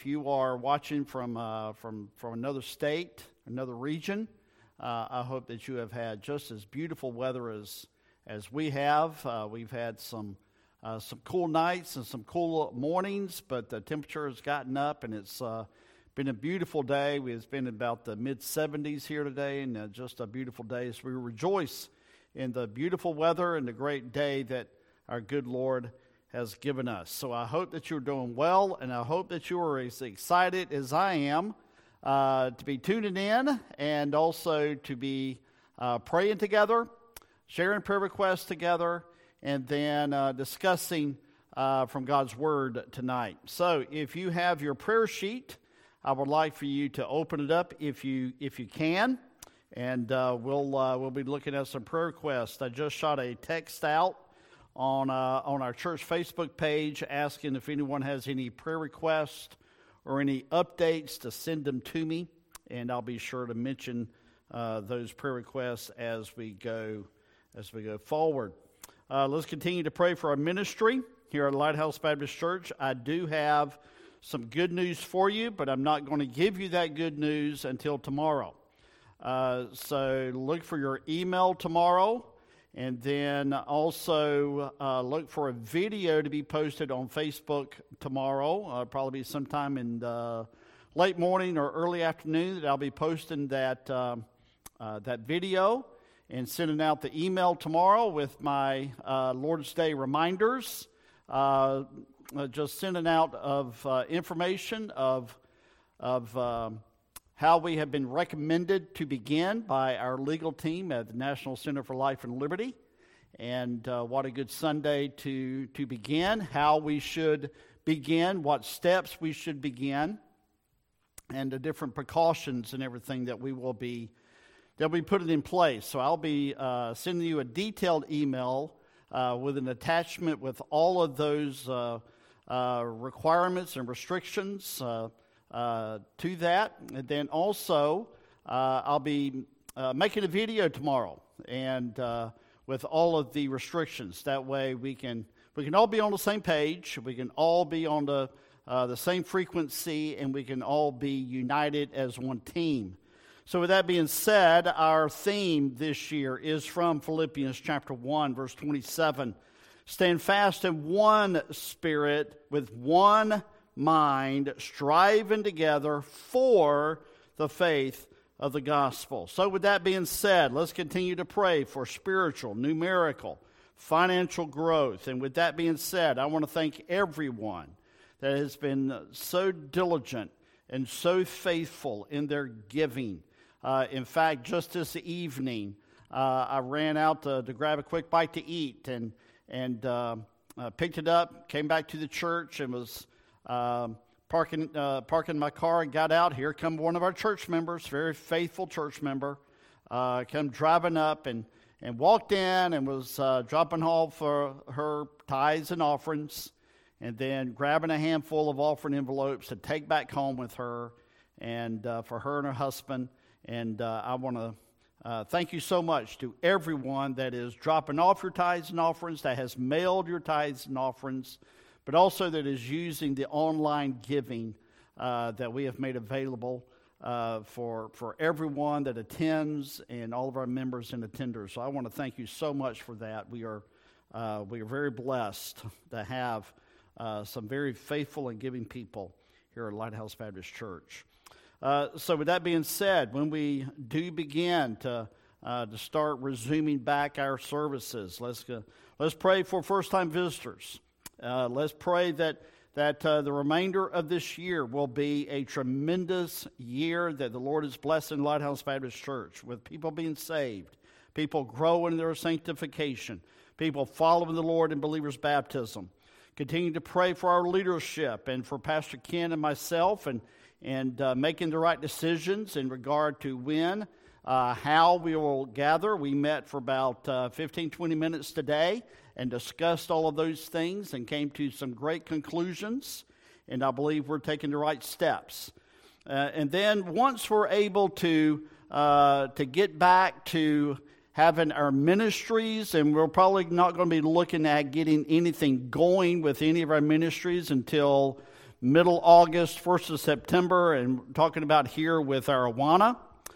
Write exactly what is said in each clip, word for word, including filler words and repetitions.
If you are watching from uh, from from another state, another region, uh, I hope that you have had just as beautiful weather as as we have. Uh, we've had some uh, some cool nights and some cool mornings, but the temperature has gotten up, and it's uh, been a beautiful day. It's been about the mid seventies here today, and uh, just a beautiful day. So we rejoice in the beautiful weather and the great day that our good Lord has given us. So I hope that you're doing well, and I hope that you are as excited as I am uh, to be tuning in and also to be uh, praying together, sharing prayer requests together, and then uh, discussing uh, from God's Word tonight. So if you have your prayer sheet, I would like for you to open it up if you if you can, and uh, we'll uh, we'll be looking at some prayer requests. I just shot a text out on uh, on our church Facebook page asking if anyone has any prayer requests or any updates to send them to me, and I'll be sure to mention uh, those prayer requests as we go as we go forward. Uh, let's continue to pray for our ministry here at Lighthouse Baptist Church. I do have some good news for you, but I'm not going to give you that good news until tomorrow. Uh, so look for your email tomorrow. And then also uh, look for a video to be posted on Facebook tomorrow. Uh, probably be sometime in the late morning or early afternoon that I'll be posting that uh, uh, that video and sending out the email tomorrow with my uh, Lord's Day reminders. Uh, uh, just sending out of uh, information of of. Uh, how we have been recommended to begin by our legal team at the National Center for Life and Liberty. And uh, what a good Sunday to, to begin, how we should begin, what steps we should begin, and the different precautions and everything that we will be that we put it in place. So I'll be uh, sending you a detailed email uh, with an attachment with all of those uh, uh, requirements and restrictions uh, Uh, to that. And then also uh, I'll be uh, making a video tomorrow and uh, with all of the restrictions. That way we can we can all be on the same page, we can all be on the uh, the same frequency, and we can all be united as one team. So with that being said, our theme this year is from Philippians chapter one, verse twenty-seven. Stand fast in one spirit, with one mind, striving together for the faith of the gospel. So with that being said, let's continue to pray for spiritual, numerical, financial growth. And with that being said, I want to thank everyone that has been so diligent and so faithful in their giving. Uh, in fact, just this evening, uh, I ran out to, to grab a quick bite to eat and, and uh, uh, picked it up, came back to the church, and was Um, parking uh, parking my car and got out. Here come one of our church members, very faithful church member, uh, come driving up and, and walked in and was uh, dropping off for her tithes and offerings, and then grabbing a handful of offering envelopes to take back home with her and uh, for her and her husband. And uh, I want to uh, thank you so much to everyone that is dropping off your tithes and offerings, that has mailed your tithes and offerings, but also that is using the online giving uh, that we have made available uh, for for everyone that attends and all of our members and attenders. So I want to thank you so much for that. We are uh, we are very blessed to have uh, some very faithful and giving people here at Lighthouse Baptist Church. Uh, so with that being said, when we do begin to uh, to start resuming back our services, let's go, let's pray for first-time visitors. Uh, let's pray that that uh, the remainder of this year will be a tremendous year that the Lord is blessing Lighthouse Baptist Church with people being saved, people growing in their sanctification, people following the Lord in believers' baptism. Continue to pray for our leadership and for Pastor Ken and myself, and and uh, making the right decisions in regard to when, uh, how we will gather. We met for about uh, fifteen, twenty minutes today and discussed all of those things and came to some great conclusions, and I believe we're taking the right steps. Uh, and then once we're able to uh, to get back to having our ministries, and we're probably not going to be looking at getting anything going with any of our ministries until middle August, first of September, and talking about here with our Awana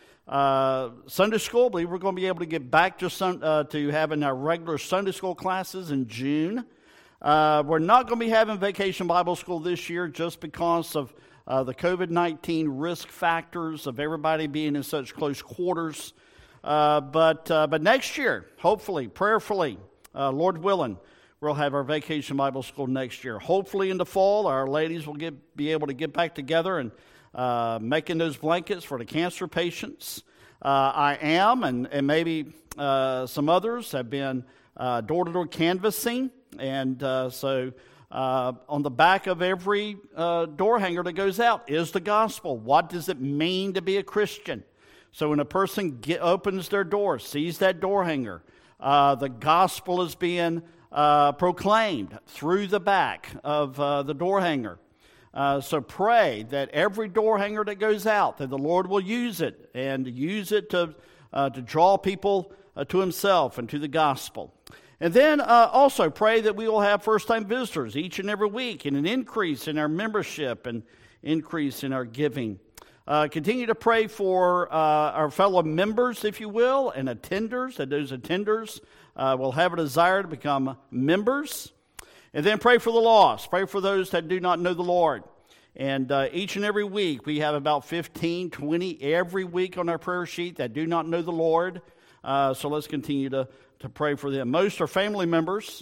uh, Sunday School. I believe we're going to be able to get back to sun, uh, to having our regular Sunday School classes in June. Uh, we're not going to be having Vacation Bible School this year just because of uh, the covid nineteen risk factors of everybody being in such close quarters. Uh, but uh, but next year, hopefully, prayerfully, uh, Lord willing, we'll have our Vacation Bible School next year. Hopefully in the fall, our ladies will get, be able to get back together and uh, making those blankets for the cancer patients. Uh, I am, and, and maybe uh, some others have been uh, door-to-door canvassing. And uh, so uh, on the back of every uh, door hanger that goes out is the gospel. What does it mean to be a Christian? So when a person get, opens their door, sees that door hanger, uh, the gospel is being uh, proclaimed through the back of uh, the door hanger. Uh, so pray that every door hanger that goes out, that the Lord will use it and use it to uh, to draw people uh, to Himself and to the gospel. And then uh, also pray that we will have first-time visitors each and every week, and an increase in our membership and increase in our giving. Uh, continue to pray for uh, our fellow members, if you will, and attenders, that those attenders uh, will have a desire to become members. And then pray for the lost. Pray for those that do not know the Lord. And uh, each and every week, we have about fifteen, twenty every week on our prayer sheet that do not know the Lord. Uh, so let's continue to, to pray for them. Most are family members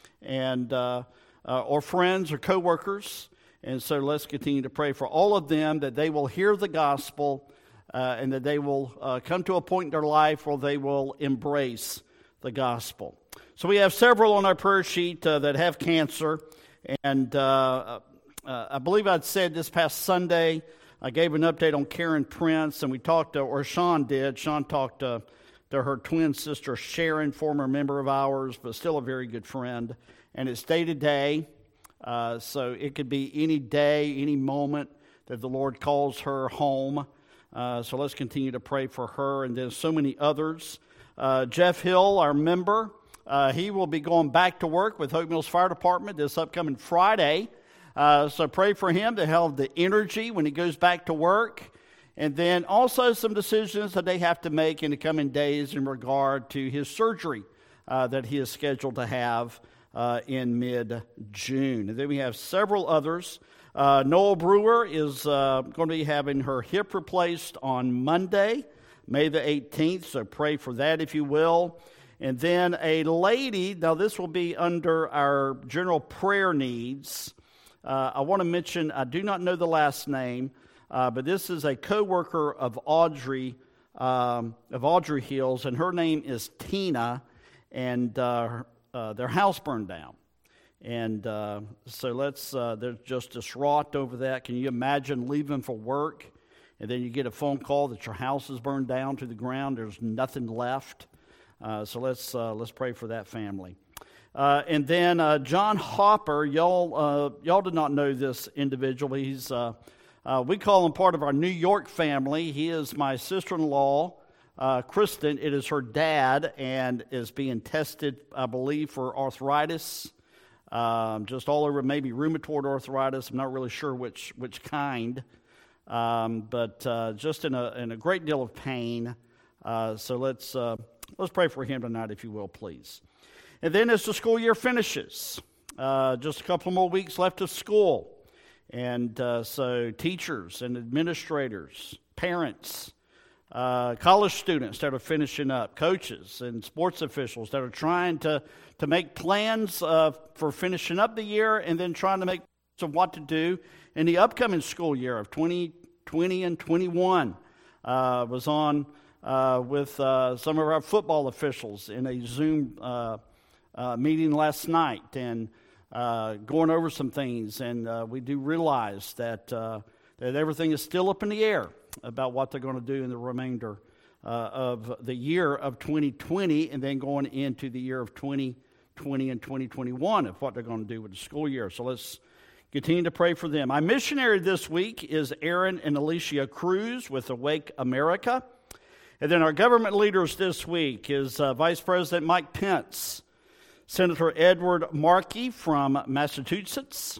and uh, uh, or friends or co-workers. And so let's continue to pray for all of them, that they will hear the gospel uh, and that they will uh, come to a point in their life where they will embrace the gospel. So we have several on our prayer sheet uh, that have cancer. And uh, uh, I believe I'd said this past Sunday, I gave an update on Karen Prince, and we talked to, or Sean did, Sean talked to, to her twin sister Sharon, former member of ours, but still a very good friend. And it's day to day. Uh, so it could be any day, any moment that the Lord calls her home. Uh, so let's continue to pray for her, and then so many others. Uh, Jeff Hill, our member, uh, he will be going back to work with Hope Mills Fire Department this upcoming Friday. Uh, so pray for him to have the energy when he goes back to work. And then also some decisions that they have to make in the coming days in regard to his surgery uh, that he is scheduled to have Uh, in mid-June. And then we have several others. Uh, Noel Brewer is uh, going to be having her hip replaced on Monday, May the eighteenth, so pray for that if you will. And then a lady, now this will be under our general prayer needs. Uh, I want to mention, I do not know the last name, uh, but this is a co-worker of Audrey, um, of Audrey Hills, and her name is Tina, and uh, Uh, their house burned down. And uh, so let's, uh, they're just distraught over that. Can you imagine leaving for work and then you get a phone call that your house is burned down to the ground? There's nothing left. Uh, so let's uh, let's pray for that family. Uh, and then uh, John Hopper, y'all uh, y'all did not know this individual. He's uh, uh, we call him part of our New York family. He is my sister-in-law. Uh, Kristen, it is her dad, and is being tested, I believe, for arthritis, um, just all over, maybe rheumatoid arthritis. I'm not really sure which which kind, um, but uh, just in a in a great deal of pain. Uh, so let's uh, let's pray for him tonight, if you will, please. And then as the school year finishes, uh, just a couple more weeks left of school, and uh, so teachers and administrators, parents. Uh, college students that are finishing up, coaches and sports officials that are trying to, to make plans uh, for finishing up the year, and then trying to make plans of what to do in the upcoming school year of twenty twenty and twenty-one. Uh, was on uh, with uh, some of our football officials in a Zoom uh, uh, meeting last night, and uh, going over some things, and uh, we do realize that uh, that everything is still up in the air about what they're going to do in the remainder uh, of the year of twenty twenty, and then going into the year of twenty twenty and twenty twenty-one of what they're going to do with the school year. So let's continue to pray for them. My missionary this week is Aaron and Alicia Cruz with Awake America. And then our government leaders this week is uh, Vice President Mike Pence, Senator Edward Markey from Massachusetts,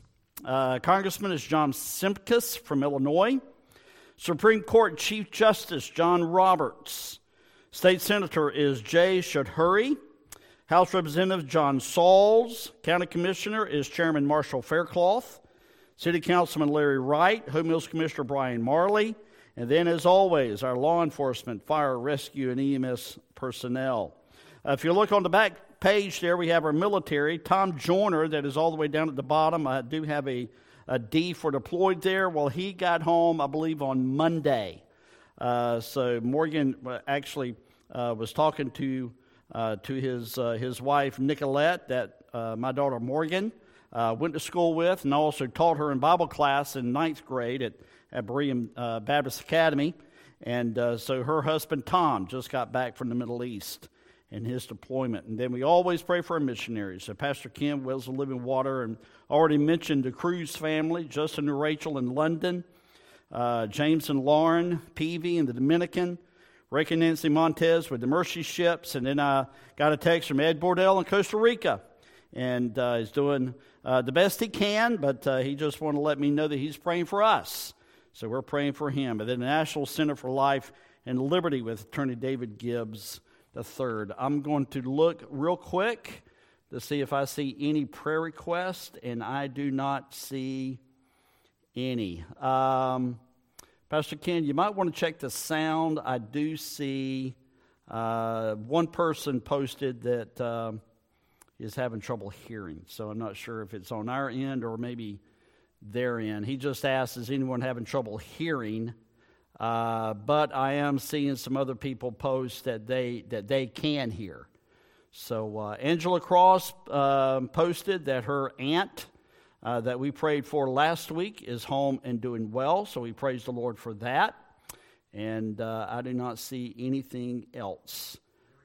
Uh, Congressman is John Simkus from Illinois. Supreme Court Chief Justice John Roberts. State Senator is Jay Shoudhury. House Representative John Sauls. County Commissioner is Chairman Marshall Faircloth. City Councilman Larry Wright. Home Mills Commissioner Brian Marley. And then, as always, our law enforcement, fire, rescue, and E M S personnel. Uh, if you look on the back page there, we have our military. Tom Joyner, that is all the way down at the bottom. I do have a, a D for deployed there. Well, he got home, I believe, on Monday. Uh, so Morgan actually uh, was talking to uh, to his uh, his wife, Nicolette, that uh, my daughter Morgan uh, went to school with, and also taught her in Bible class in ninth grade at at Berean uh, Baptist Academy. And uh, so her husband, Tom, just got back from the Middle East in his deployment. And then we always pray for our missionaries. So Pastor Kim, Wells of Living Water, and already mentioned the Cruz family, Justin and Rachel in London, uh, James and Lauren Peavy in the Dominican, Rick and Nancy Montez with the Mercy Ships. And then I got a text from Ed Bordell in Costa Rica. And uh, he's doing uh, the best he can, but uh, he just wanted to let me know that he's praying for us. So we're praying for him. And then the National Center for Life and Liberty with Attorney David Gibbs the third. I'm going to look real quick to see if I see any prayer requests, and I do not see any. Um, Pastor Ken, you might want to check the sound. I do see uh, one person posted that uh, is having trouble hearing, so I'm not sure if it's on our end or maybe their end. He just asked, is anyone having trouble hearing? Uh, but I am seeing some other people post that they that they can hear. So uh, Angela Cross uh, posted that her aunt uh, that we prayed for last week is home and doing well. So we praise the Lord for that. And uh, I do not see anything else.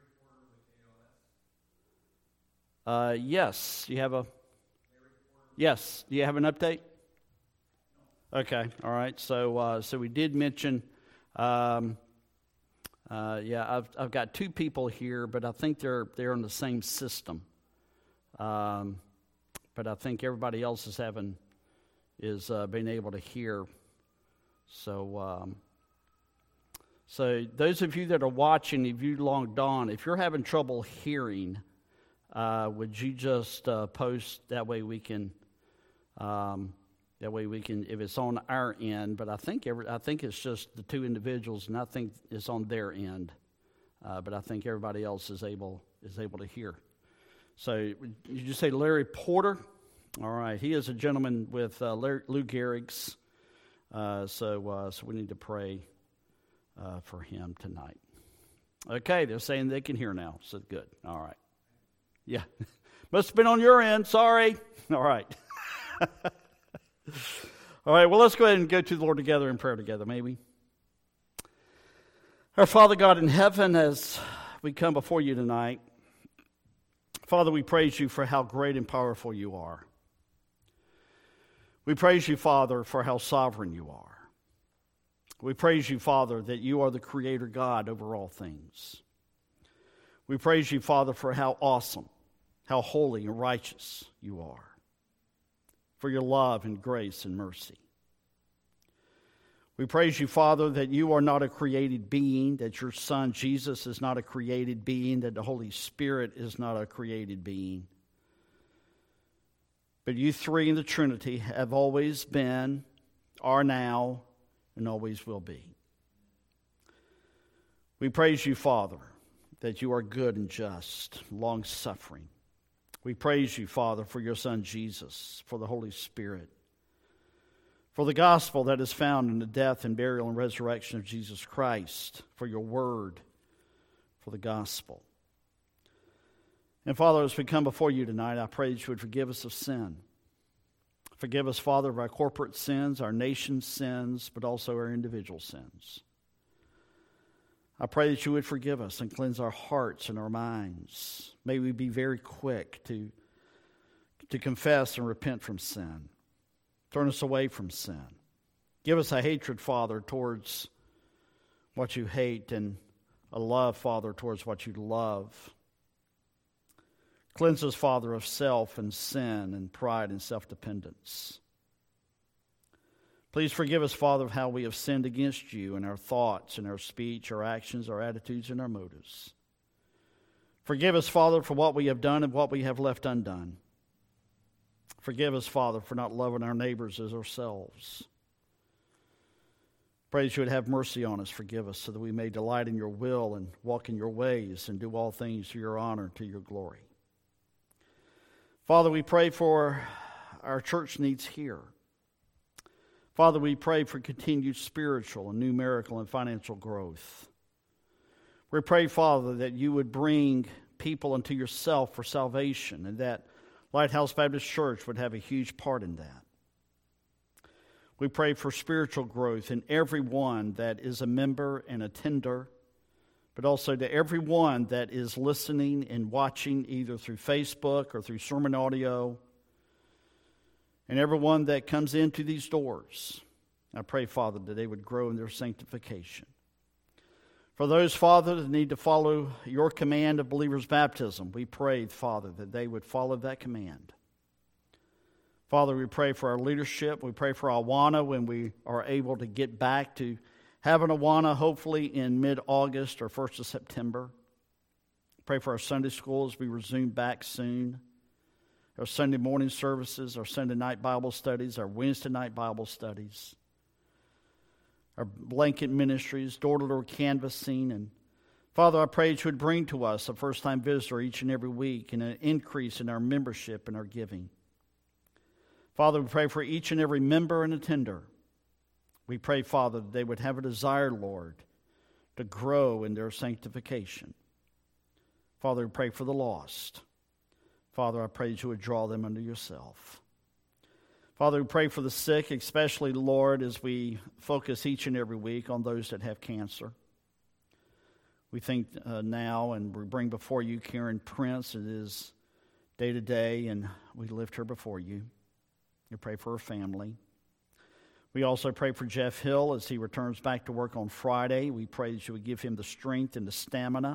Uh, yes, you have a. Yes, do you have an update? Okay, all right. So, uh, so we did mention, um, uh, yeah, I've I've got two people here, but I think they're they're in the same system. Um, but I think everybody else is having is uh, being able to hear. So, um, so those of you that are watching, if you logged on, if you're having trouble hearing, uh, would you just uh, post that way we can. Um, That way we can, if it's on our end, but I think every, I think it's just the two individuals, and I think it's on their end. Uh, but I think everybody else is able is able to hear. So did you say Larry Porter? All right, he is a gentleman with uh, Larry, Lou Gehrig's. Uh, so uh, so we need to pray uh, for him tonight. Okay, they're saying they can hear now. So good. All right. Yeah, must have been on your end. Sorry. All right. All right, well, let's go ahead and go to the Lord together in prayer together, may we? Our Father God in heaven, as we come before you tonight, Father, we praise you for how great and powerful you are. We praise you, Father, for how sovereign you are. We praise you, Father, that you are the Creator God over all things. We praise you, Father, for how awesome, how holy and righteous you are, for your love and grace and mercy. We praise you, Father, that you are not a created being, that your Son Jesus is not a created being, that the Holy Spirit is not a created being. But you three in the Trinity have always been, are now, and always will be. We praise you, Father, that you are good and just, long-suffering. We praise you, Father, for your Son Jesus, for the Holy Spirit, for the gospel that is found in the death and burial and resurrection of Jesus Christ, for your word, for the gospel. And Father, as we come before you tonight, I pray that you would forgive us of sin. Forgive us, Father, of our corporate sins, our nation's sins, but also our individual sins. I pray that you would forgive us and cleanse our hearts and our minds. May we be very quick to, to confess and repent from sin. Turn us away from sin. Give us a hatred, Father, towards what you hate, and a love, Father, towards what you love. Cleanse us, Father, of self and sin and pride and self-dependence. Please forgive us, Father, of how we have sinned against you in our thoughts, in our speech, our actions, our attitudes, and our motives. Forgive us, Father, for what we have done and what we have left undone. Forgive us, Father, for not loving our neighbors as ourselves. Pray that you would have mercy on us. Forgive us so that we may delight in your will and walk in your ways and do all things to your honor, to your glory. Father, we pray for our church needs here. Father, we pray for continued spiritual and numerical and financial growth. We pray, Father, that you would bring people unto yourself for salvation, and that Lighthouse Baptist Church would have a huge part in that. We pray for spiritual growth in everyone that is a member and attender, but also to everyone that is listening and watching either through Facebook or through sermon audio, and everyone that comes into these doors. I pray, Father, that they would grow in their sanctification. For those, Father, that need to follow your command of believers' baptism, we pray, Father, that they would follow that command. Father, we pray for our leadership. We pray for Awana when we are able to get back to having Awana, hopefully in mid-August or first of September. Pray for our Sunday school as we resume back soon. Our Sunday morning services, our Sunday night Bible studies, our Wednesday night Bible studies. Our blanket ministries, door-to-door canvassing. And Father, I pray that you would bring to us a first-time visitor each and every week and an increase in our membership and our giving. Father, we pray for each and every member and attender. We pray, Father, that they would have a desire, Lord, to grow in their sanctification. Father, we pray for the lost. Father, I pray that you would draw them unto yourself. Father, we pray for the sick, especially, Lord, as we focus each and every week on those that have cancer. We think uh, now, and we bring before you Karen Prince. It is day to day, and we lift her before you. We pray for her family. We also pray for Jeff Hill as he returns back to work on Friday. We pray that you would give him the strength and the stamina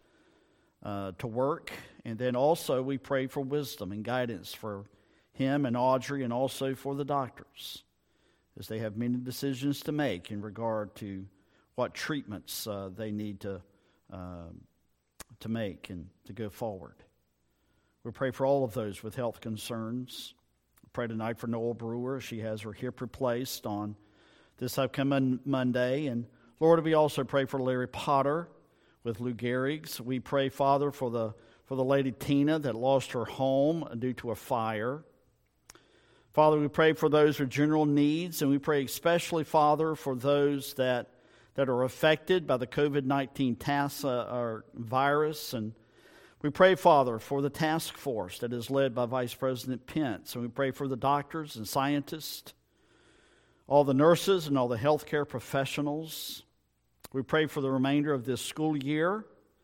uh, to work. And then also we pray for wisdom and guidance for him and Audrey, and also for the doctors as they have many decisions to make in regard to what treatments uh, they need to, uh, to make and to go forward. We pray for all of those with health concerns. Pray tonight for Noel Brewer. She has her hip replaced on this upcoming Monday. And Lord, we also pray for Larry Potter with Lou Gehrig's. We pray, Father, for the for the lady Tina that lost her home due to a fire. Father, we pray for those with general needs, and we pray especially, Father, for those that that are affected by the covid nineteen task, uh, or virus. And we pray, Father, for the task force that is led by Vice President Pence. And we pray for the doctors and scientists, all the nurses and all the healthcare professionals. We pray for the remainder of this school year,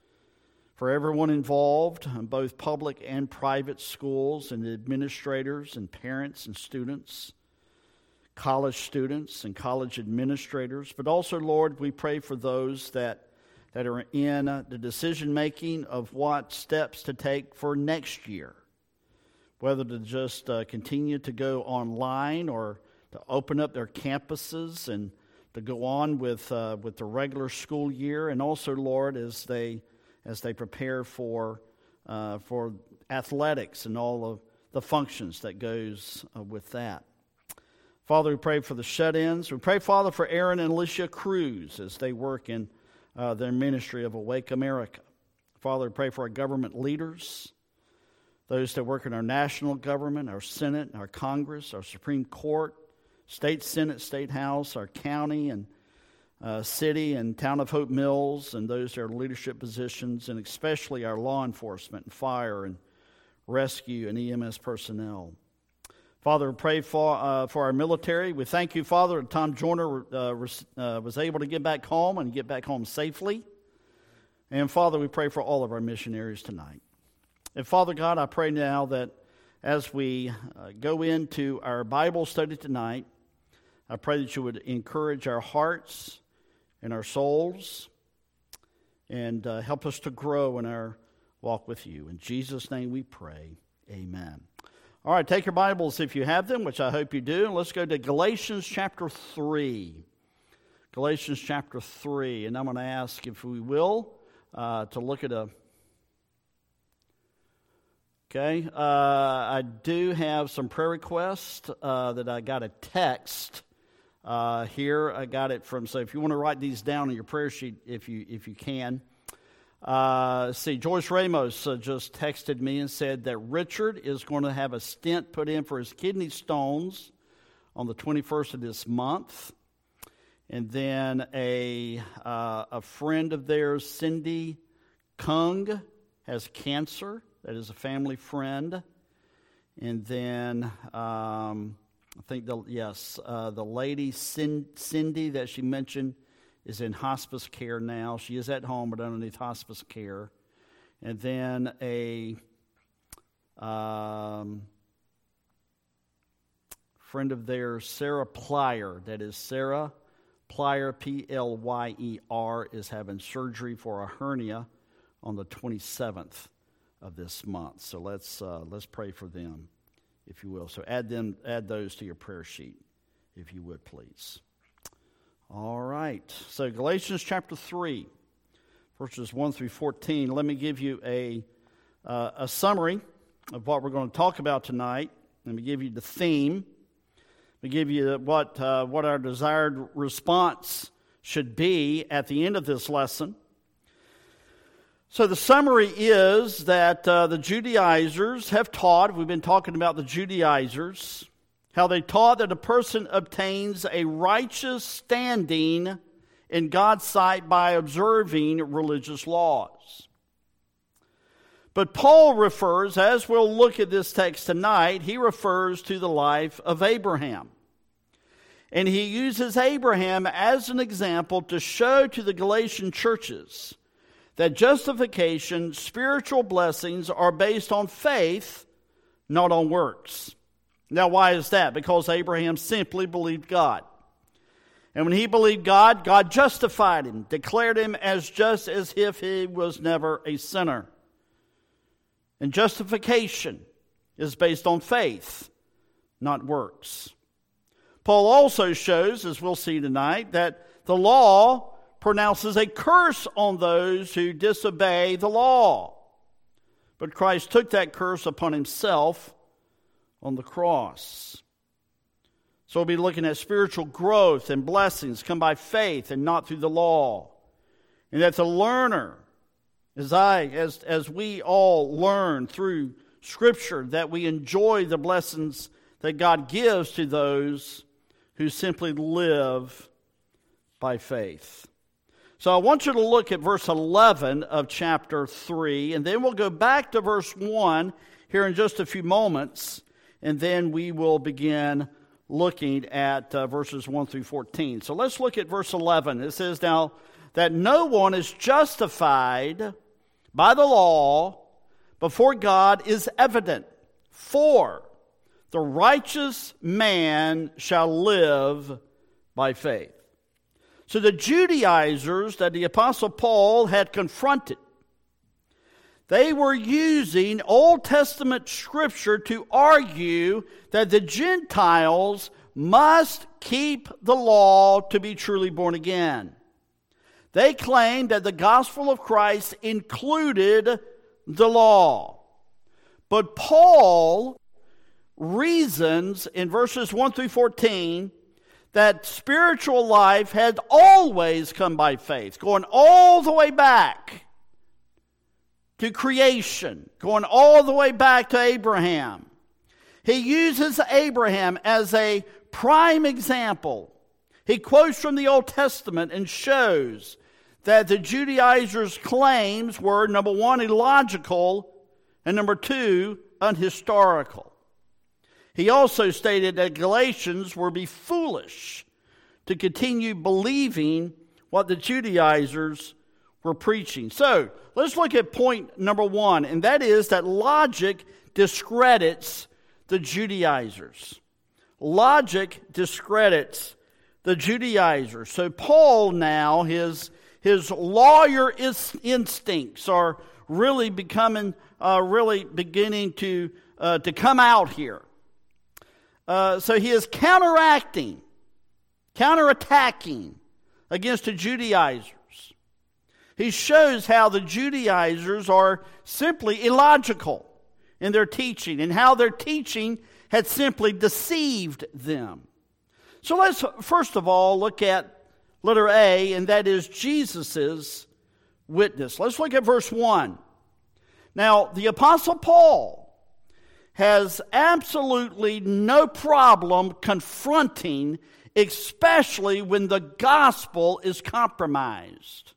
for everyone involved in both public and private schools, and the administrators and parents and students, college students and college administrators. But also, Lord, we pray for those that that are in uh, the decision-making of what steps to take for next year, whether to just uh, continue to go online or to open up their campuses and to go on with uh, with the regular school year, and also, Lord, as they as they prepare for uh, for athletics and all of the functions that goes uh, with that. Father, we pray for the shut-ins. We pray, Father, for Aaron and Alicia Cruz as they work in Uh, their ministry of Awake America. Father, we pray for our government leaders, those that work in our national government, our Senate, our Congress, our Supreme Court, state Senate, state House, our county and uh, city and town of Hope Mills, and those that are in leadership positions, and especially our law enforcement and fire and rescue and E M S personnel. Father, we pray for uh, for our military. We thank you, Father, that Tom Joyner uh, was, uh, was able to get back home and get back home safely. And Father, we pray for all of our missionaries tonight. And Father God, I pray now that as we uh, go into our Bible study tonight, I pray that you would encourage our hearts and our souls and uh, help us to grow in our walk with you. In Jesus' name we pray. Amen. All right, take your Bibles if you have them, which I hope you do, and let's go to Galatians chapter three. Galatians chapter three, and I'm going to ask, if we will, uh, to look at a... Okay, uh, I do have some prayer requests uh, that I got a text uh, here. I got it from, so if you want to write these down on your prayer sheet, if you if you can. Uh, see, Joyce Ramos uh, just texted me and said that Richard is going to have a stent put in for his kidney stones on the twenty-first of this month. And then a uh, a friend of theirs, Cindy Kung, has cancer. That is a family friend. And then um, I think, the yes, uh, the lady Cindy that she mentioned is in hospice care now. She is at home, but underneath hospice care. And then a um, friend of theirs, Sarah Plyer, that is Sarah Plyer, P L Y E R, is having surgery for a hernia on the twenty-seventh of this month. So let's uh, let's pray for them, if you will. So add them, add those to your prayer sheet, if you would, please. All right, so Galatians chapter three, verses one through fourteen. Let me give you a, uh, a summary of what we're going to talk about tonight. Let me give you the theme. Let me give you what, uh, what our desired response should be at the end of this lesson. So the summary is that uh, the Judaizers have taught, we've been talking about the Judaizers, how they taught that a person obtains a righteous standing in God's sight by observing religious laws. But Paul refers, as we'll look at this text tonight, he refers to the life of Abraham. And he uses Abraham as an example to show to the Galatian churches that justification, spiritual blessings are based on faith, not on works. Now, why is that? Because Abraham simply believed God. And when he believed God, God justified him, declared him as just as if he was never a sinner. And justification is based on faith, not works. Paul also shows, as we'll see tonight, that the law pronounces a curse on those who disobey the law. But Christ took that curse upon himself on the cross. So we'll be looking at spiritual growth and blessings come by faith and not through the law. And that the learner, as I, as, as we all learn through Scripture, that we enjoy the blessings that God gives to those who simply live by faith. So I want you to look at verse eleven of chapter three, and then we'll go back to verse one here in just a few moments, and then we will begin looking at uh, verses one through fourteen. So let's look at verse eleven. It says, now, that no one is justified by the law before God is evident, for the righteous man shall live by faith. So the Judaizers that the Apostle Paul had confronted, they were using Old Testament Scripture to argue that the Gentiles must keep the law to be truly born again. They claimed that the gospel of Christ included the law. But Paul reasons in verses one through fourteen that spiritual life had always come by faith, going all the way back to creation, going all the way back to Abraham. He uses Abraham as a prime example. He quotes from the Old Testament and shows that the Judaizers' claims were, number one, illogical, and number two, unhistorical. He also stated that Galatians would be foolish to continue believing what the Judaizers were preaching. So, let's look at point number one, and that is that logic discredits the Judaizers. Logic discredits the Judaizers. So Paul now, his, his lawyer instincts are really becoming, uh, really beginning to uh, to come out here. Uh, so he is counteracting, counterattacking against the Judaizers. He shows how the Judaizers are simply illogical in their teaching and how their teaching had simply deceived them. So let's first of all look at letter A, and that is Jesus' witness. Let's look at verse one. Now, the Apostle Paul has absolutely no problem confronting, especially when the gospel is compromised.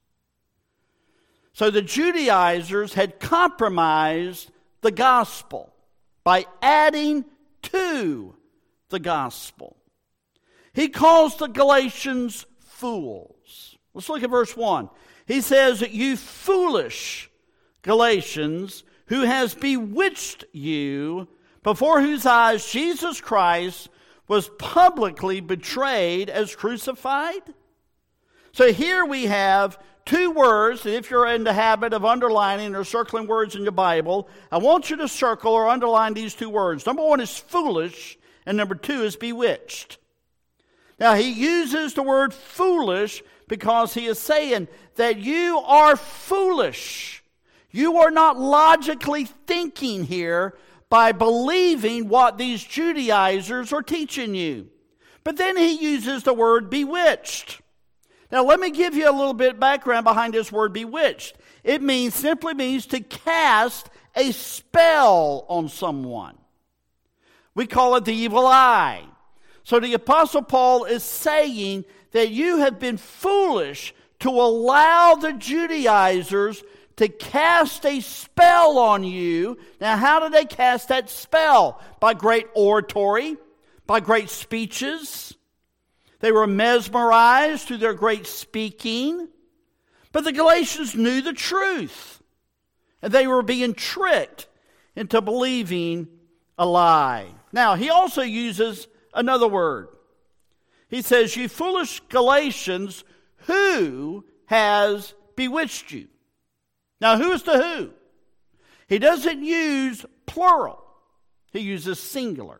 So the Judaizers had compromised the gospel by adding to the gospel. He calls the Galatians fools. Let's look at verse one. He says, "You foolish Galatians, who has bewitched you, before whose eyes Jesus Christ was publicly betrayed as crucified." So here we have two words, and if you're in the habit of underlining or circling words in your Bible, I want you to circle or underline these two words. Number one is foolish, and number two is bewitched. Now, he uses the word foolish because he is saying that you are foolish. You are not logically thinking here by believing what these Judaizers are teaching you. But then he uses the word bewitched. Now, let me give you a little bit of background behind this word bewitched. It means simply means to cast a spell on someone. We call it the evil eye. So the Apostle Paul is saying that you have been foolish to allow the Judaizers to cast a spell on you. Now, how did they cast that spell? By great oratory, by great speeches. They were mesmerized through their great speaking. But the Galatians knew the truth. And they were being tricked into believing a lie. Now, he also uses another word. He says, "You foolish Galatians, who has bewitched you?" Now, who is the who? He doesn't use plural. He uses singular.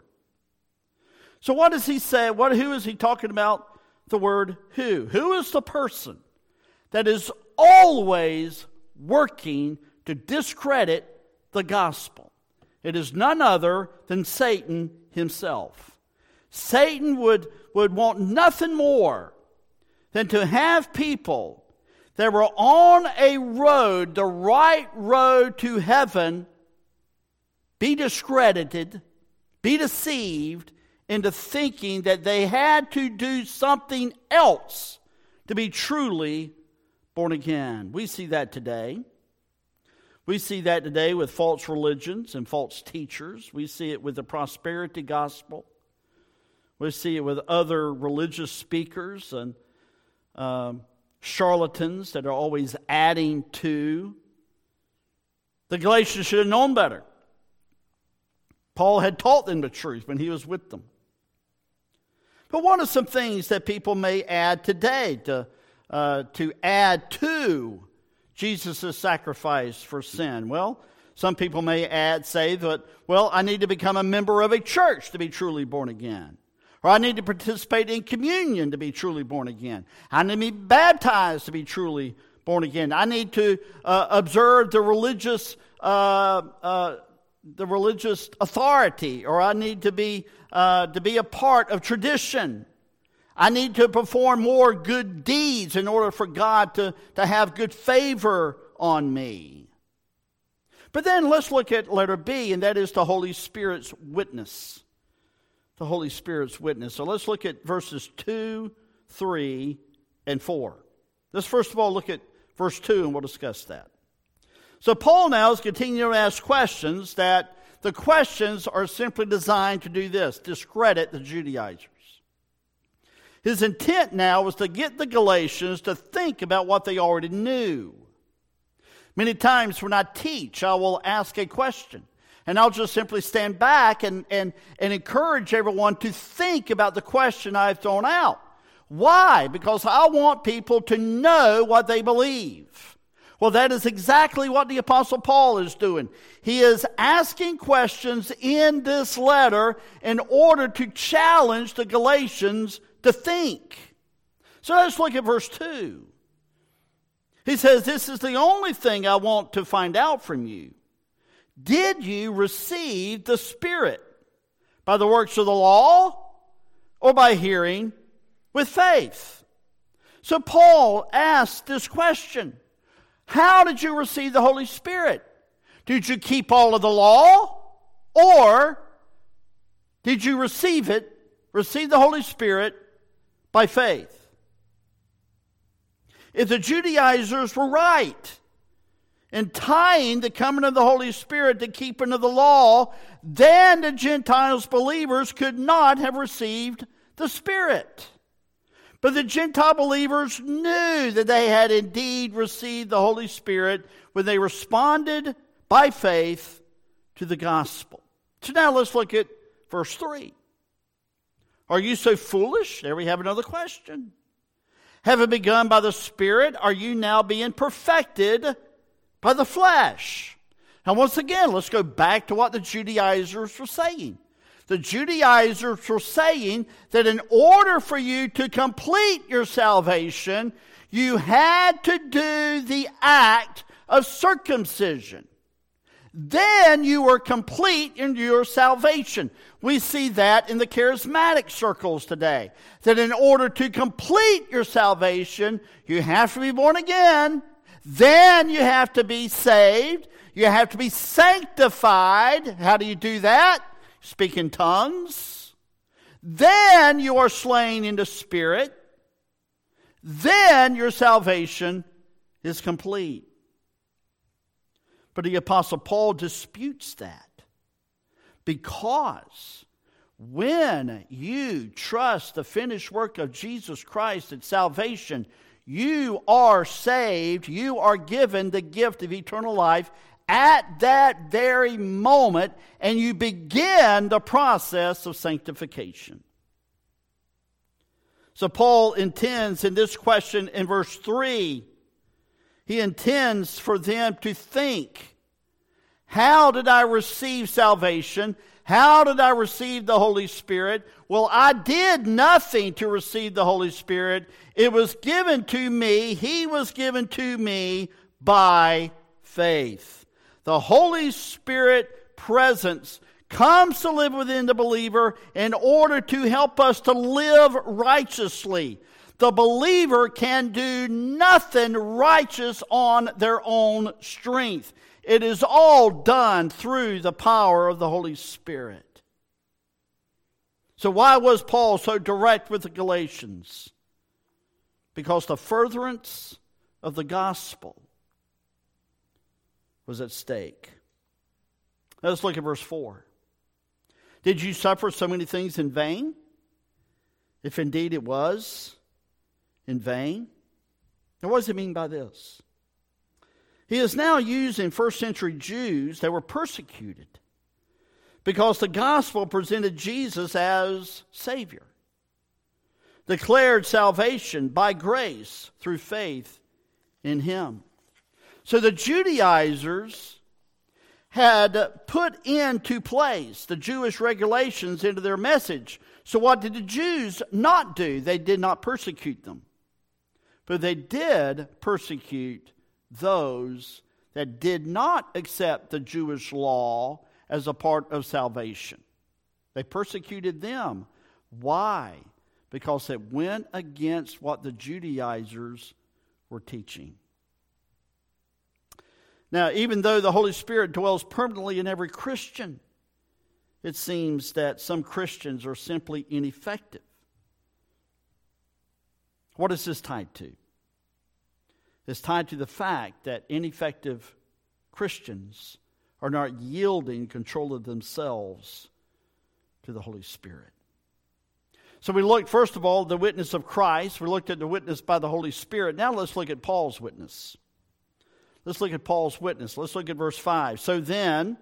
So what does he say? What, who is he talking about? The word who. Who is the person that is always working to discredit the gospel? It is none other than Satan himself. Satan would, would want nothing more than to have people that were on a road, the right road to heaven, be discredited, be deceived into thinking that they had to do something else to be truly born again. We see that today. We see that today with false religions and false teachers. We see it with the prosperity gospel. We see it with other religious speakers and um, charlatans that are always adding to. The Galatians should have known better. Paul had taught them the truth when he was with them. But what are some things that people may add today to, uh, to add to Jesus' sacrifice for sin? Well, some people may add, say that, well, I need to become a member of a church to be truly born again. Or I need to participate in communion to be truly born again. I need to be baptized to be truly born again. I need to uh, observe the religious uh, uh, the religious authority, or I need to be uh, to be a part of tradition. I need to perform more good deeds in order for God to, to have good favor on me. But then let's look at letter B, and that is the Holy Spirit's witness. The Holy Spirit's witness. So let's look at verses two, three, and four. Let's first of all look at verse two, and we'll discuss that. So Paul now is continuing to ask questions that the questions are simply designed to do this, discredit the Judaizers. His intent now was to get the Galatians to think about what they already knew. Many times when I teach, I will ask a question, and I'll just simply stand back and, and, and encourage everyone to think about the question I've thrown out. Why? Because I want people to know what they believe. Well, that is exactly what the Apostle Paul is doing. He is asking questions in this letter in order to challenge the Galatians to think. So let's look at verse two. He says, this is the only thing I want to find out from you. Did you receive the Spirit by the works of the law or by hearing with faith? So Paul asked this question. How did you receive the Holy Spirit? Did you keep all of the law? Or did you receive it, receive the Holy Spirit by faith? If the Judaizers were right in tying the coming of the Holy Spirit to keeping of the law, then the Gentiles believers could not have received the Spirit. But the Gentile believers knew that they had indeed received the Holy Spirit when they responded by faith to the gospel. So now let's look at verse three. Are you so foolish? There we have another question. Having begun by the Spirit, are you now being perfected by the flesh? And once again, let's go back to what the Judaizers were saying. The Judaizers were saying that in order for you to complete your salvation, you had to do the act of circumcision. Then you were complete in your salvation. We see that in the charismatic circles today. That in order to complete your salvation, you have to be born again. Then you have to be saved. You have to be sanctified. How do you do that? Speak in tongues. Then you are slain in the Spirit. Then your salvation is complete. But the Apostle Paul disputes that. Because when you trust the finished work of Jesus Christ at salvation, you are saved. You are given the gift of eternal life at that very moment, and you begin the process of sanctification. So Paul intends in this question in verse three, he intends for them to think, how did I receive salvation? How did I receive the Holy Spirit? Well, I did nothing to receive the Holy Spirit. It was given to me. He was given to me by faith. The Holy Spirit presence comes to live within the believer in order to help us to live righteously. The believer can do nothing righteous on their own strength. It is all done through the power of the Holy Spirit. So why was Paul so direct with the Galatians? Because the furtherance of the gospel was at stake. Now let's look at verse four. Did you suffer so many things in vain? If indeed it was in vain. Now what does it mean by this? He is now using first century Jews that were persecuted because the gospel presented Jesus as Savior. Declared salvation by grace through faith in Him. So the Judaizers had put into place the Jewish regulations into their message. So what did the Jews not do? They did not persecute them. But they did persecute those that did not accept the Jewish law as a part of salvation. They persecuted them. Why? Because it went against what the Judaizers were teaching. Now, even though the Holy Spirit dwells permanently in every Christian, it seems that some Christians are simply ineffective. What is this tied to? It's tied to the fact that ineffective Christians are not yielding control of themselves to the Holy Spirit. So we looked, first of all, at the witness of Christ. We looked at the witness by the Holy Spirit. Now let's look at Paul's witness. Let's look at Paul's witness. Let's look at verse five. So then,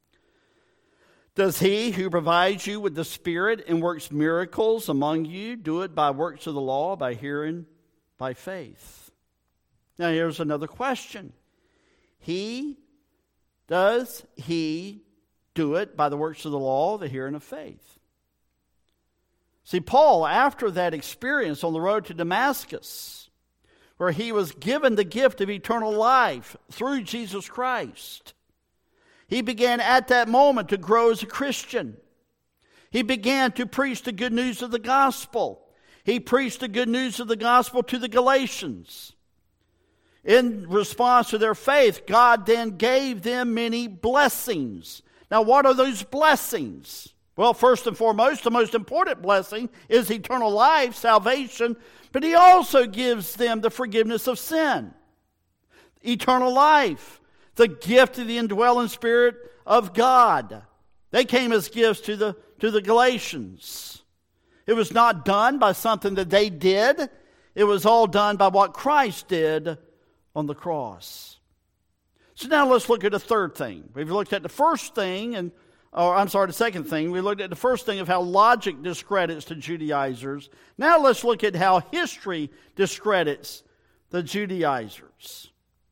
does he who provides you with the Spirit and works miracles among you do it by works of the law, by hearing, by faith? Now here's another question. He, does he do it by the works of the law, the hearing of faith? See, Paul, after that experience on the road to Damascus, where he was given the gift of eternal life through Jesus Christ, he began at that moment to grow as a Christian. He began to preach the good news of the gospel. He preached the good news of the gospel to the Galatians. In response to their faith, God then gave them many blessings. Now, what are those blessings? Well, first and foremost, the most important blessing is eternal life, salvation, but he also gives them the forgiveness of sin, eternal life, the gift of the indwelling Spirit of God. They came as gifts to the, to the Galatians. It was not done by something that they did. It was all done by what Christ did on the cross. So now let's look at the third thing. We've looked at the first thing, and or I'm sorry, the second thing. We looked at the first thing of how logic discredits the Judaizers. Now let's look at how history discredits the Judaizers.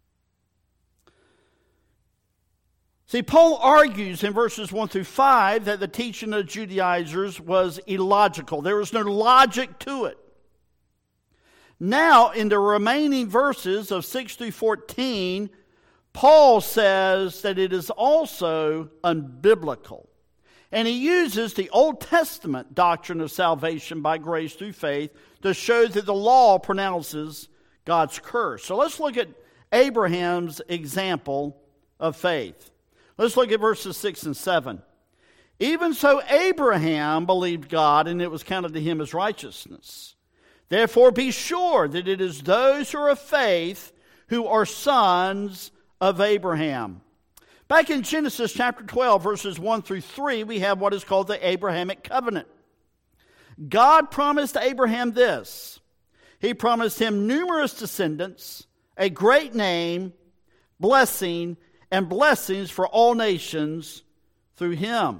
See, Paul argues in verses one through five that the teaching of the Judaizers was illogical. There was no logic to it. Now, in the remaining verses of six through fourteen, Paul says that it is also unbiblical. And he uses the Old Testament doctrine of salvation by grace through faith to show that the law pronounces God's curse. So let's look at Abraham's example of faith. Let's look at verses six and seven. Even so Abraham believed God, and it was counted to him as righteousness. Therefore be sure that it is those who are of faith who are sons of Abraham. Back in Genesis chapter twelve, verses one through three, we have what is called the Abrahamic covenant. God promised Abraham this. He promised him numerous descendants, a great name, blessing, and blessings for all nations through him.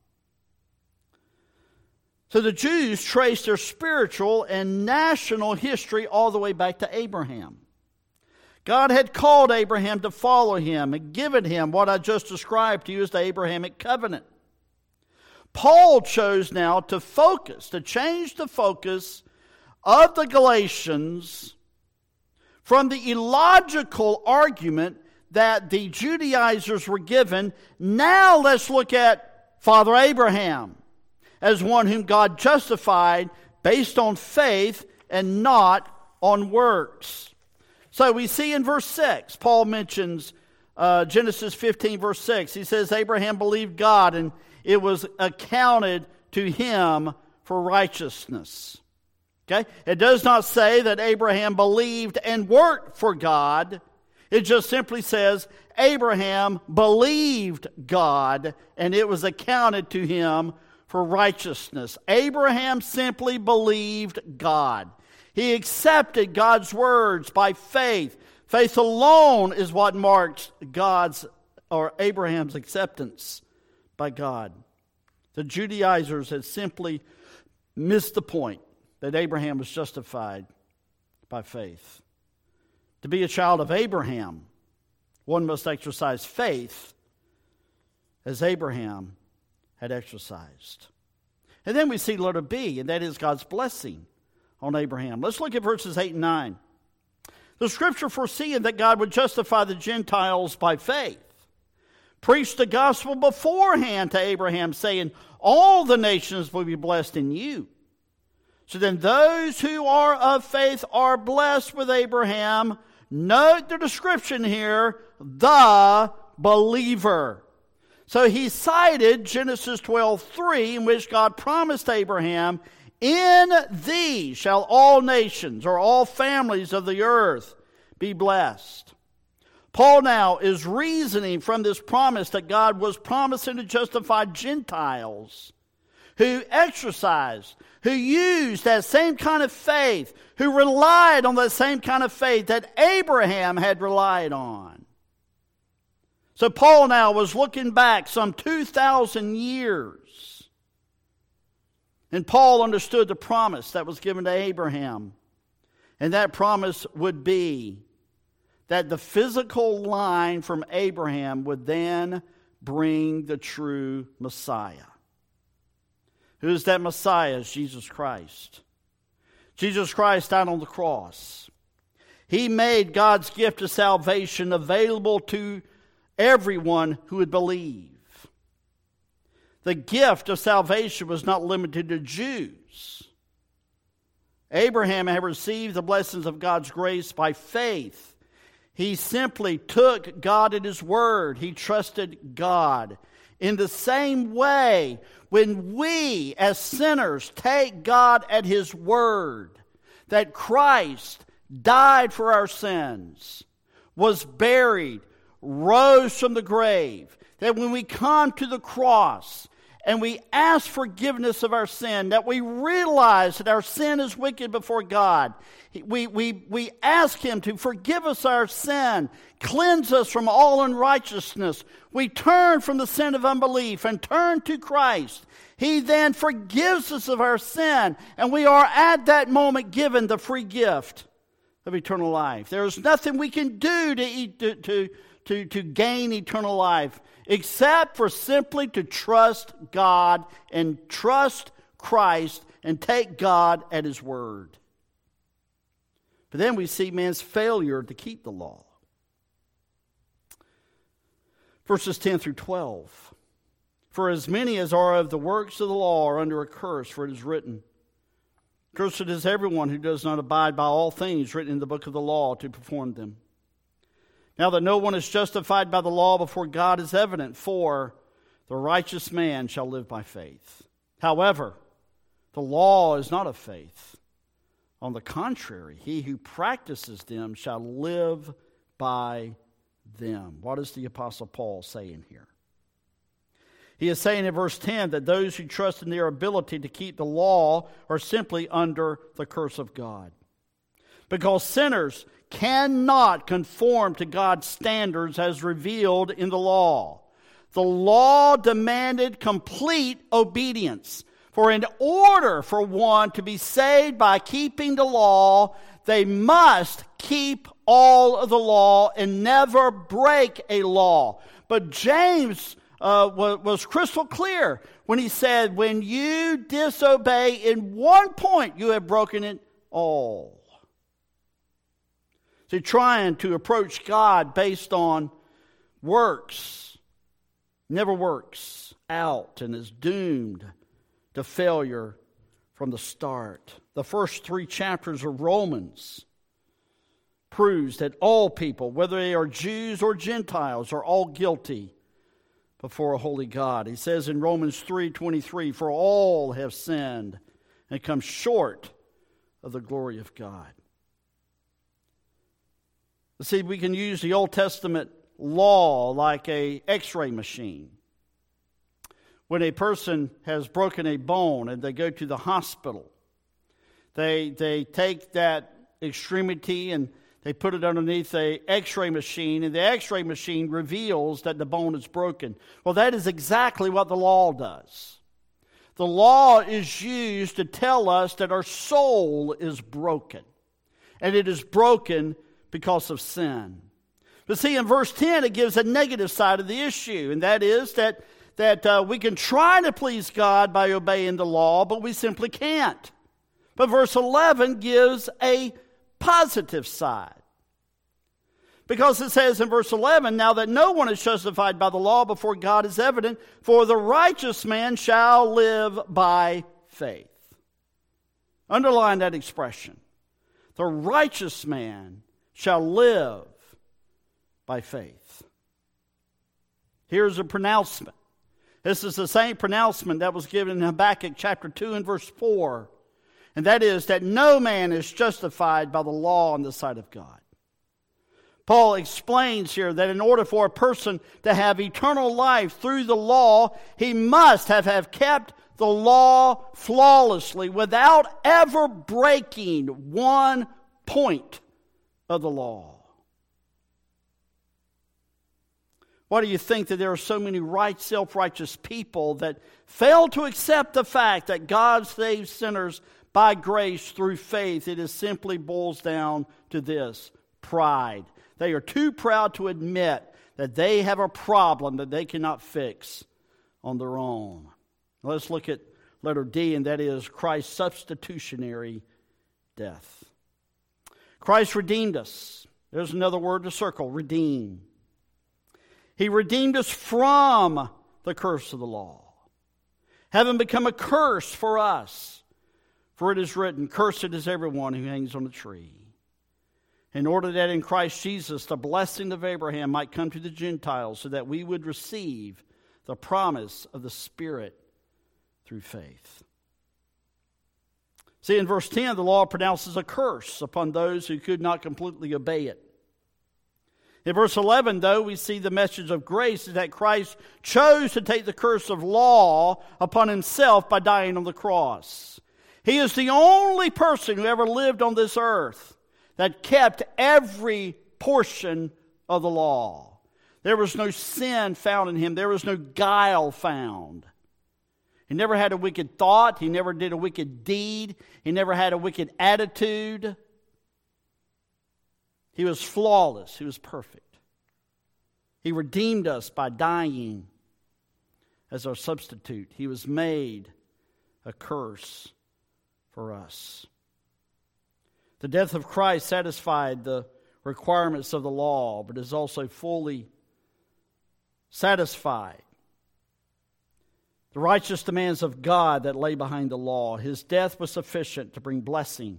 So the Jews trace their spiritual and national history all the way back to Abraham. God had called Abraham to follow him and given him what I just described to you as the Abrahamic covenant. Paul chose now to focus, to change the focus of the Galatians from the illogical argument that the Judaizers were given. Now let's look at Father Abraham as one whom God justified based on faith and not on works. So we see in verse six, Paul mentions uh, Genesis fifteen, verse six. He says, Abraham believed God, and it was accounted to him for righteousness. Okay? It does not say that Abraham believed and worked for God. It just simply says, Abraham believed God, and it was accounted to him for righteousness. Abraham simply believed God. He accepted God's words by faith. Faith alone is what marks God's or Abraham's acceptance by God. The Judaizers had simply missed the point that Abraham was justified by faith. To be a child of Abraham, one must exercise faith as Abraham had exercised. And then we see letter B, and that is God's blessing on Abraham. Let's look at verses eight and nine. The scripture, foreseeing that God would justify the Gentiles by faith, preached the gospel beforehand to Abraham, saying, all the nations will be blessed in you. So then those who are of faith are blessed with Abraham. Note the description here, the believer. So he cited Genesis twelve three, in which God promised Abraham, in thee shall all nations, or all families of the earth, be blessed. Paul now is reasoning from this promise that God was promising to justify Gentiles who exercised, who used that same kind of faith, who relied on that same kind of faith that Abraham had relied on. So Paul now was looking back some two thousand years. And Paul understood the promise that was given to Abraham. And that promise would be that the physical line from Abraham would then bring the true Messiah. Who is that Messiah? It's Jesus Christ. Jesus Christ died on the cross. He made God's gift of salvation available to everyone who would believe. The gift of salvation was not limited to Jews. Abraham had received the blessings of God's grace by faith. He simply took God at His word. He trusted God. In the same way, when we as sinners take God at His word, that Christ died for our sins, was buried, rose from the grave, that when we come to the cross and we ask forgiveness of our sin, that we realize that our sin is wicked before God. We, we, we ask Him to forgive us our sin, cleanse us from all unrighteousness. We turn from the sin of unbelief and turn to Christ. He then forgives us of our sin, and we are at that moment given the free gift of eternal life. There is nothing we can do to, eat, to, to, to, to gain eternal life except for simply to trust God and trust Christ and take God at His word. But then we see man's failure to keep the law. Verses ten through twelve. For as many as are of the works of the law are under a curse, for it is written, cursed is everyone who does not abide by all things written in the book of the law to perform them. Now that no one is justified by the law before God is evident, for the righteous man shall live by faith. However, the law is not of faith. On the contrary, he who practices them shall live by them. What is the Apostle Paul saying here? He is saying in verse ten that those who trust in their ability to keep the law are simply under the curse of God. Because sinners cannot conform to God's standards as revealed in the law. The law demanded complete obedience. For in order for one to be saved by keeping the law, they must keep all of the law and never break a law. But James uh, was, was crystal clear when he said, when you disobey in one point, you have broken it all. So trying to approach God based on works never works out and is doomed to failure from the start. The first three chapters of Romans proves that all people, whether they are Jews or Gentiles, are all guilty before a holy God. He says in Romans three twenty-three, for all have sinned and come short of the glory of God. See, we can use the Old Testament law like a x-ray machine. When a person has broken a bone and they go to the hospital, they, they take that extremity and they put it underneath a x-ray machine, and the x-ray machine reveals that the bone is broken. Well, that is exactly what the law does. The law is used to tell us that our soul is broken, and it is broken because of sin. But see, in verse ten, it gives a negative side of the issue, and that is that, that uh, we can try to please God by obeying the law, but we simply can't. But verse eleven gives a positive side. Because it says in verse eleven, now that no one is justified by the law before God is evident, for the righteous man shall live by faith. Underline that expression. The righteous man shall live by faith. Here's a pronouncement. This is the same pronouncement that was given in Habakkuk chapter two and verse four. And that is that no man is justified by the law in the sight of God. Paul explains here that in order for a person to have eternal life through the law, he must have, have kept the law flawlessly without ever breaking one point of the law. Why do you think that there are so many right, self-righteous people that fail to accept the fact that God saves sinners by grace through faith? It is simply boils down to this: pride. They are too proud to admit that they have a problem that they cannot fix on their own. Let's look at letter D, and that is Christ's substitutionary death. Christ redeemed us. There's another word to circle, redeem. He redeemed us from the curse of the law, having become a curse for us. For it is written, cursed is everyone who hangs on a tree. In order that in Christ Jesus the blessing of Abraham might come to the Gentiles, so that we would receive the promise of the Spirit through faith. See, in verse ten, the law pronounces a curse upon those who could not completely obey it. In verse eleven, though, we see the message of grace is that Christ chose to take the curse of law upon himself by dying on the cross. He is the only person who ever lived on this earth that kept every portion of the law. There was no sin found in him. There was no guile found. He never had a wicked thought. He never did a wicked deed. He never had a wicked attitude. He was flawless. He was perfect. He redeemed us by dying as our substitute. He was made a curse for us. The death of Christ satisfied the requirements of the law, but is also fully satisfied the righteous demands of God that lay behind the law. His death was sufficient to bring blessing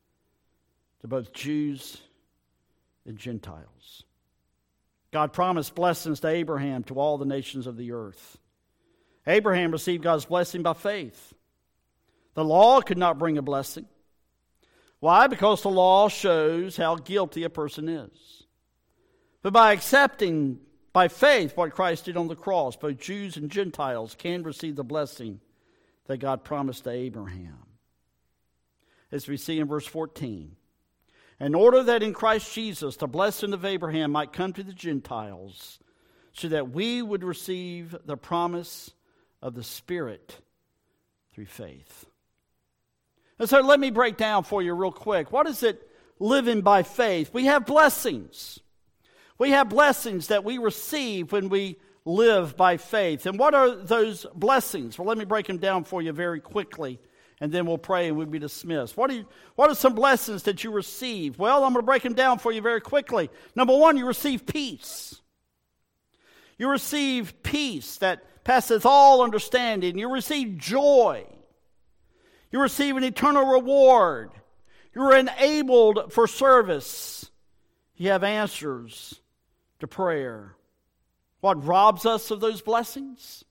to both Jews and Gentiles. God promised blessings to Abraham, to all the nations of the earth. Abraham received God's blessing by faith. The law could not bring a blessing. Why? Because the law shows how guilty a person is. But by accepting by faith what Christ did on the cross, both Jews and Gentiles can receive the blessing that God promised to Abraham. As we see in verse fourteen, in order that in Christ Jesus the blessing of Abraham might come to the Gentiles, so that we would receive the promise of the Spirit through faith. And so let me break down for you real quick. What is it living by faith? We have blessings. We have blessings that we receive when we live by faith. And what are those blessings? Well, let me break them down for you very quickly, and then we'll pray and we'll be dismissed. What are, you, what are some blessings that you receive? Well, I'm going to break them down for you very quickly. Number one, you receive peace. You receive peace that passeth all understanding. You receive joy. You receive an eternal reward. You're enabled for service. You have answers to prayer. What robs us of those blessings?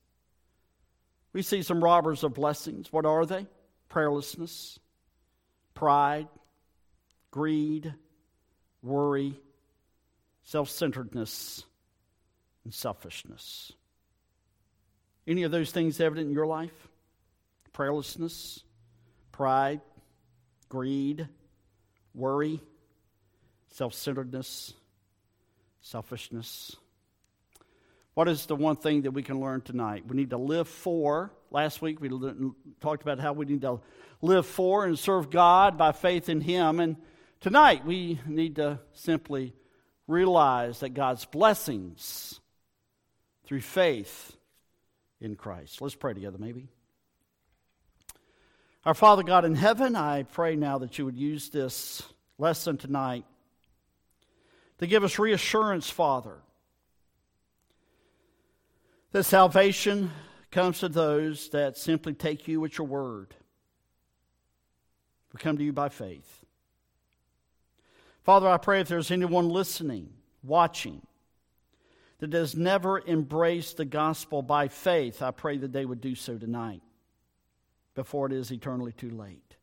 We see some robbers of blessings. What are they? Prayerlessness, pride, greed, worry, self-centeredness, and selfishness. Any of those things evident in your life? Prayerlessness, pride, greed, worry, self-centeredness, selfishness. What is the one thing that we can learn tonight? We need to live for. Last week we talked about how we need to live for and serve God by faith in Him. And tonight we need to simply realize that God's blessings through faith in Christ. Let's pray together maybe. Our Father God in heaven, I pray now that you would use this lesson tonight to give us reassurance, Father, that salvation comes to those that simply take you at your word. We come to you by faith. Father, I pray if there's anyone listening, watching, that has never embraced the gospel by faith, I pray that they would do so tonight, before it is eternally too late.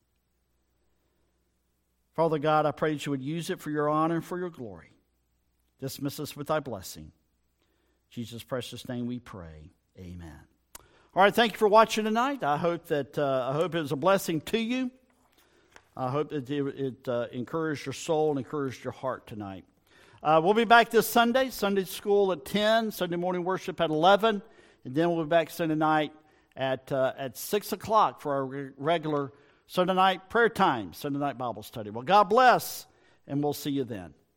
Father God, I pray that you would use it for your honor and for your glory. Dismiss us with thy blessing. In Jesus' precious name we pray. Amen. All right, thank you for watching tonight. I hope that uh, I hope it was a blessing to you. I hope that it, it uh, encouraged your soul and encouraged your heart tonight. Uh, we'll be back this Sunday, Sunday school at ten, Sunday morning worship at eleven, and then we'll be back Sunday night at uh, at six o'clock for our re- regular Sunday night prayer time, Sunday night Bible study. Well, God bless, and we'll see you then.